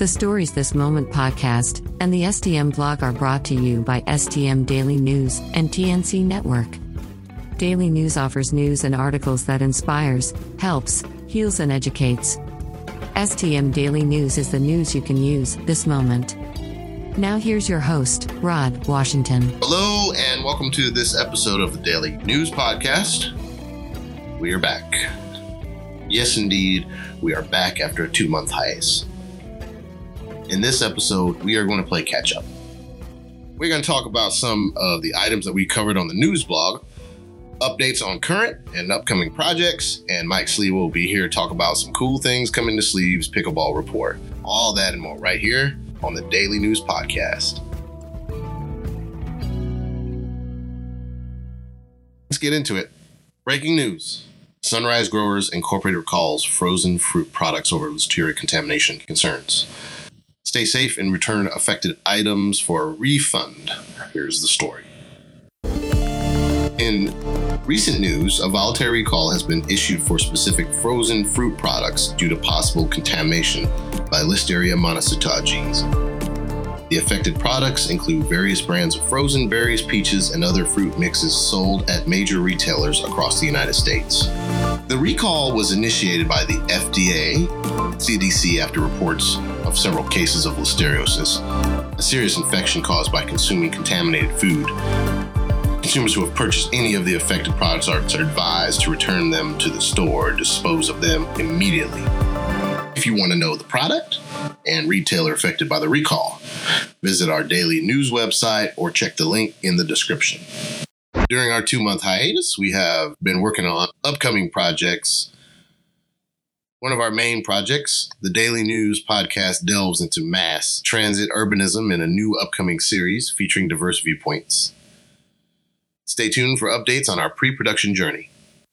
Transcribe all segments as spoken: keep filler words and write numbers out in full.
The Stories This Moment podcast and the S T M blog are brought to you by S T M Daily News and T N C Network. Daily News offers news and articles that inspires, helps, heals, and educates. S T M Daily News is the news you can use this moment. Now here's your host, Rod Washington. Hello, and welcome to this episode of the Daily News Podcast. We are back. Yes, indeed, we are back after a two-month hiatus. In this episode, we are going to play catch-up. We're going to talk about some of the items that we covered on the news blog, updates on current and upcoming projects, and Mike Sleeve will be here to talk about some cool things coming to Sleeve's Pickleball Report. All that and more right here on the Daily News Podcast. Let's get into it. Breaking news. Sunrise Growers Incorporated recalls frozen fruit products over listeria contamination concerns. Stay safe and return affected items for a refund. Here's the story. In recent news, a voluntary recall has been issued for specific frozen fruit products due to possible contamination by Listeria monocytogenes. The affected products include various brands of frozen berries, peaches, and other fruit mixes sold at major retailers across the United States. The recall was initiated by the F D A, C D C after reports of several cases of listeriosis, a serious infection caused by consuming contaminated food. Consumers who have purchased any of the affected products are advised to return them to the store or dispose of them immediately. If you want to know the product and retailer affected by the recall, visit our daily news website or check the link in the description. During our two-month hiatus, we have been working on upcoming projects. One of our main projects, the Daily News Podcast, delves into mass transit urbanism in a new upcoming series featuring diverse viewpoints. Stay tuned for updates on our pre-production journey.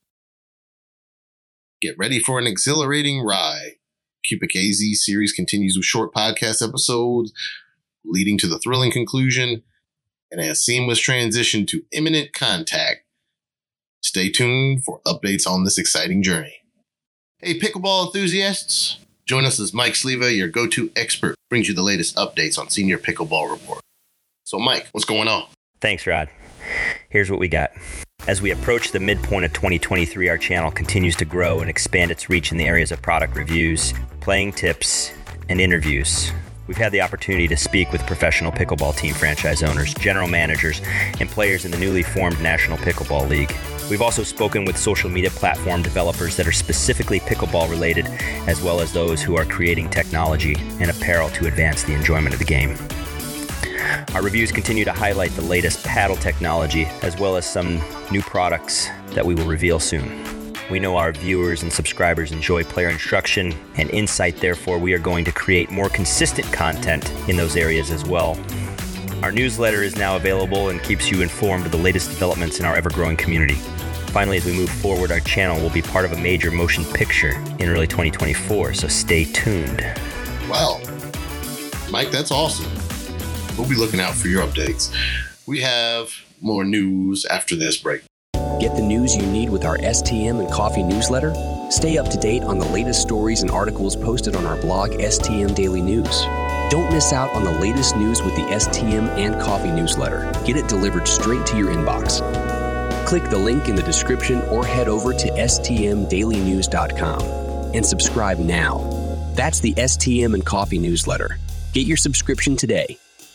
Get ready for an exhilarating ride. Cubic A Z series continues with short podcast episodes, leading to the thrilling conclusion and a seamless transition to imminent contact. Stay tuned for updates on this exciting journey. Hey, pickleball enthusiasts, join us as Mike Sleva, your go-to expert, brings you the latest updates on Senior Pickleball Report. So, Mike, what's going on? Thanks, Rod. Here's what we got. As we approach the midpoint of twenty twenty-three, our channel continues to grow and expand its reach in the areas of product reviews, playing tips, and interviews. We've had the opportunity to speak with professional pickleball team franchise owners, general managers, and players in the newly formed National Pickleball League. We've also spoken with social media platform developers that are specifically pickleball related, as well as those who are creating technology and apparel to advance the enjoyment of the game. Our reviews continue to highlight the latest paddle technology, as well as some new products that we will reveal soon. We know our viewers and subscribers enjoy player instruction and insight, therefore we are going to create more consistent content in those areas as well. Our newsletter is now available and keeps you informed of the latest developments in our ever-growing community. Finally, as we move forward, our channel will be part of a major motion picture in early twenty twenty-four, so stay tuned. Wow. Mike, that's awesome. We'll be looking out for your updates. We have more news after this break. Get the news you need with our S T M and Coffee newsletter? Stay up to date on the latest stories and articles posted on our blog, S T M Daily News. Don't miss out on the latest news with the S T M and Coffee newsletter. Get it delivered straight to your inbox. Click the link in the description or head over to S T M daily news dot com and subscribe now. That's the S T M and Coffee newsletter. Get your subscription today.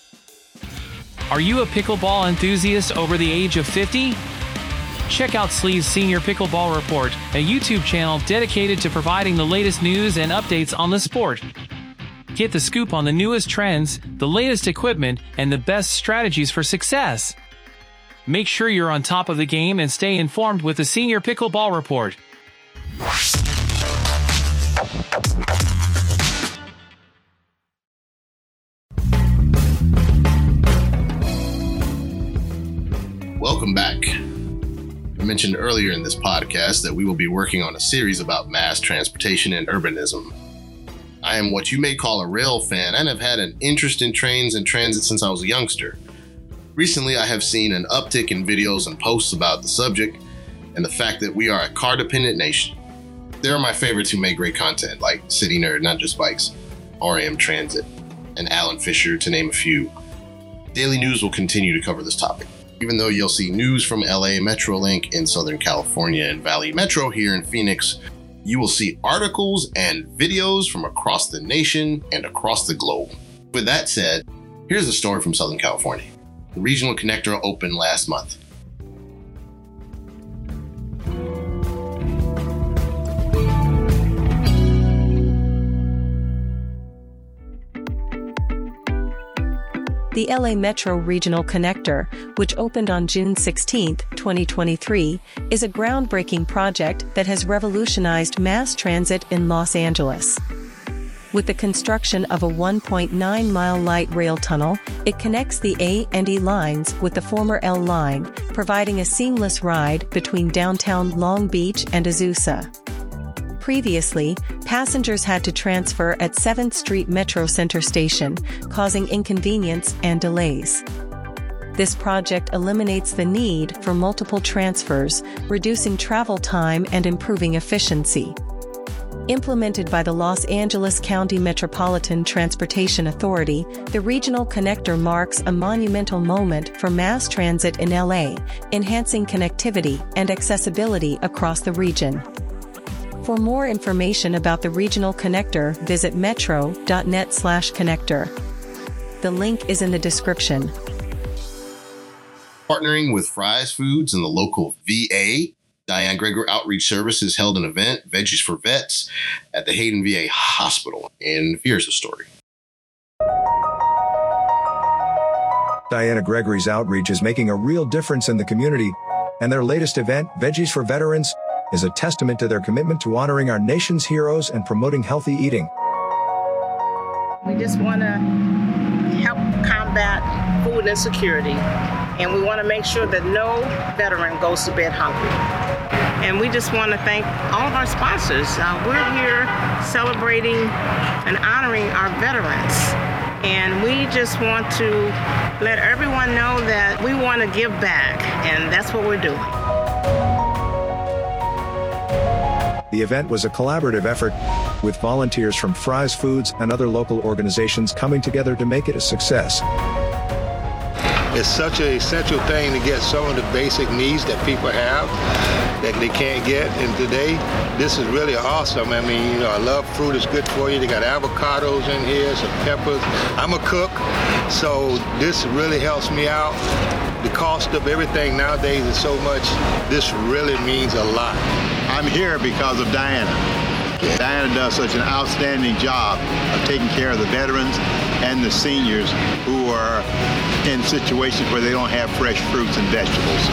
Are you a pickleball enthusiast over the age of fifty? Check out Sleeve's Senior Pickleball Report, a YouTube channel dedicated to providing the latest news and updates on the sport. Get the scoop on the newest trends, the latest equipment, and the best strategies for success. Make sure you're on top of the game and stay informed with the Senior Pickleball Report. Welcome back. I mentioned earlier in this podcast that we will be working on a series about mass transportation and urbanism. I am what you may call a rail fan and have had an interest in trains and transit since I was a youngster. Recently, I have seen an uptick in videos and posts about the subject and the fact that we are a car-dependent nation. There are my favorites who make great content, like City Nerd, Not Just Bikes. R A M Transit, and Alan Fisher, to name a few. Daily News will continue to cover this topic. Even though you'll see news from L A Metrolink in Southern California and Valley Metro here in Phoenix, you will see articles and videos from across the nation and across the globe. With that said, here's a story from Southern California. The regional connector opened last month. The L A Metro Regional Connector, which opened on June sixteenth, twenty twenty-three, is a groundbreaking project that has revolutionized mass transit in Los Angeles. With the construction of a one point nine mile light rail tunnel, it connects the A and E lines with the former L line, providing a seamless ride between downtown Long Beach and Azusa. Previously, passengers had to transfer at seventh Street Metro Center Station, causing inconvenience and delays. This project eliminates the need for multiple transfers, reducing travel time and improving efficiency. Implemented by the Los Angeles County Metropolitan Transportation Authority, the Regional Connector marks a monumental moment for mass transit in L A, enhancing connectivity and accessibility across the region. For more information about the Regional Connector, visit metro.net slash connector. The link is in the description. Partnering with Fry's Foods and the local V A, Diane Gregory Outreach Services held an event, Veggies for Vets, at the Hayden V A Hospital. And here's the story. Diana Gregory's outreach is making a real difference in the community, and their latest event, Veggies for Veterans, is a testament to their commitment to honoring our nation's heroes and promoting healthy eating. We just want to help combat food insecurity, and we want to make sure that no veteran goes to bed hungry. And we just want to thank all of our sponsors. Uh, we're here celebrating and honoring our veterans, and we just want to let everyone know that we want to give back, and that's what we're doing. The event was a collaborative effort, with volunteers from Fry's Foods and other local organizations coming together to make it a success. It's such an essential thing to get some of the basic needs that people have that they can't get. And today, this is really awesome. I mean, you know, I love fruit. It's good for you. They got avocados in here, some peppers. I'm a cook, so this really helps me out. The cost of everything nowadays is so much. This really means a lot. I'm here because of Diana. Diana does such an outstanding job of taking care of the veterans and the seniors who are in situations where they don't have fresh fruits and vegetables.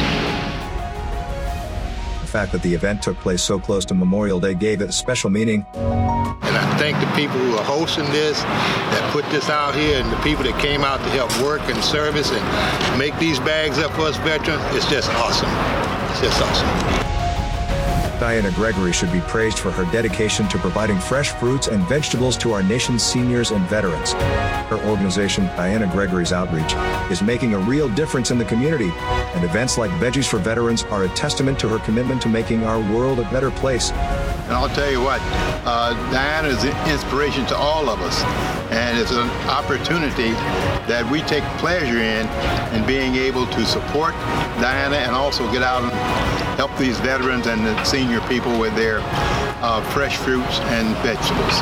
The fact that the event took place so close to Memorial Day gave it a special meaning. And I thank the people who are hosting this, that put this out here, and the people that came out to help work and service and make these bags up for us veterans. It's just awesome. It's just awesome. Diana Gregory should be praised for her dedication to providing fresh fruits and vegetables to our nation's seniors and veterans. Her organization, Diana Gregory's Outreach, is making a real difference in the community, and events like Veggies for Veterans are a testament to her commitment to making our world a better place. And I'll tell you what, uh, Diana is an inspiration to all of us, and it's an opportunity that we take pleasure in, in being able to support Diana and also get out and help these veterans and the senior people with their uh, fresh fruits and vegetables.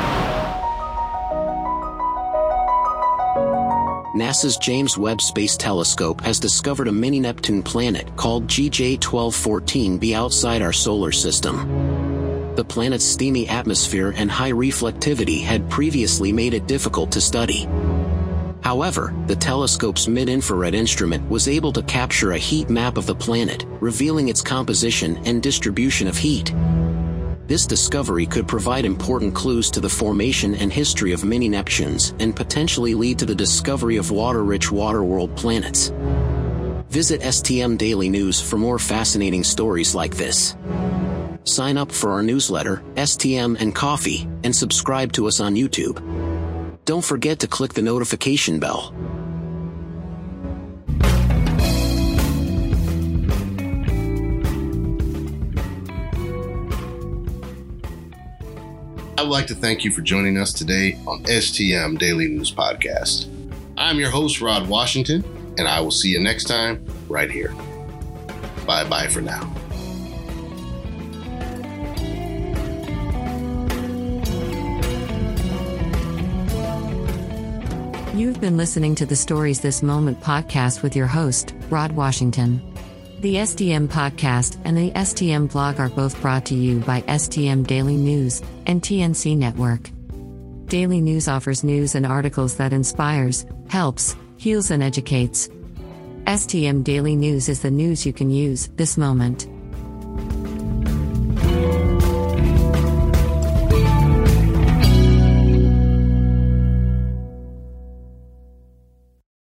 NASA's James Webb Space Telescope has discovered a mini-Neptune planet called G J twelve fourteen b outside our solar system. The planet's steamy atmosphere and high reflectivity had previously made it difficult to study. However, the telescope's mid-infrared instrument was able to capture a heat map of the planet, revealing its composition and distribution of heat. This discovery could provide important clues to the formation and history of mini-Neptunes and potentially lead to the discovery of water-rich water-world planets. Visit S T M Daily News for more fascinating stories like this. Sign up for our newsletter, S T M and Coffee, and subscribe to us on YouTube. Don't forget to click the notification bell. I would like to thank you for joining us today on S T M Daily News Podcast. I'm your host, Rod Washington, and I will see you next time right here. Bye-bye for now. You've been listening to the Stories This Moment podcast with your host, Rod Washington. The S T M podcast and the S T M blog are both brought to you by S T M Daily News and T N C Network. Daily News offers news and articles that inspires, helps, heals, and educates. S T M Daily News is the news you can use this moment.